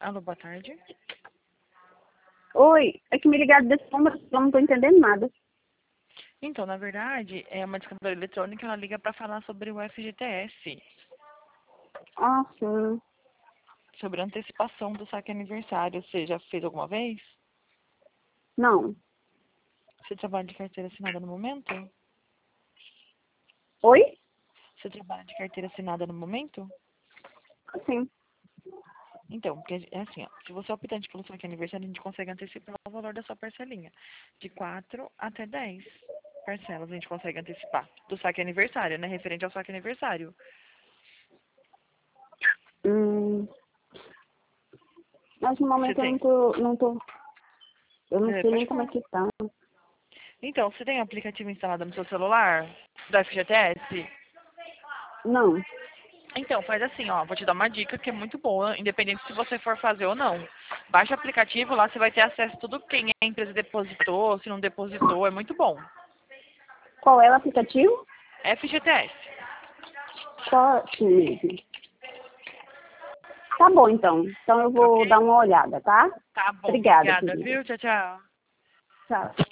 Alô, boa tarde. Oi, é que me ligaram desse número, eu não tô entendendo nada. Então, na verdade, é uma descartadora eletrônica, ela liga para falar sobre o FGTS, Ah, sim. sobre a antecipação do saque aniversário. Você já fez alguma vez? Não. Você trabalha de carteira assinada no momento? Oi? Você trabalha de carteira assinada no momento? Sim. Então, porque é assim, ó, se você é optante pelo saque aniversário, a gente consegue antecipar o valor da sua parcelinha. De 4 até 10 parcelas a gente consegue antecipar. Do saque aniversário, né? Referente ao saque aniversário. Hum, mas no Você momento eu tem? eu não sei nem Pode como é falar. que tá. Então, você tem aplicativo instalado no seu celular? Do FGTS? Não. Então, faz assim, ó, vou te dar uma dica que é muito boa, independente se você for fazer ou não. Baixa o aplicativo, lá você vai ter acesso a tudo quem a empresa depositou, se não depositou, é muito bom. Qual é o aplicativo? FGTS. Qual? Sim. Tá bom, então. Então eu Ok? vou dar uma olhada, tá? Tá bom, Obrigada, obrigada, querida. viu? Tchau, tchau. Tchau.